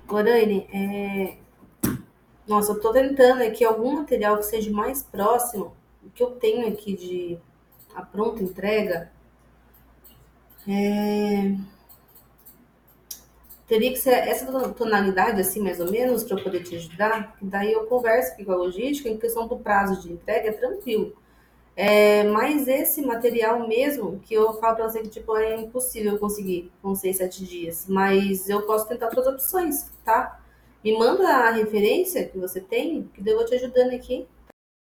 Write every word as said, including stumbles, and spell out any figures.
Lorane, é... nossa, eu tô tentando aqui algum material que seja mais próximo do que eu tenho aqui de a pronta entrega. Teria que ser essa tonalidade, assim, mais ou menos, para eu poder te ajudar. Daí eu converso aqui com a logística, em questão do prazo de entrega, é tranquilo. É, mas esse material mesmo, que eu falo pra você que tipo, é impossível eu conseguir com seis, sete dias. Mas eu posso tentar outras opções, tá? Me manda a referência que você tem, que daí eu vou te ajudando aqui.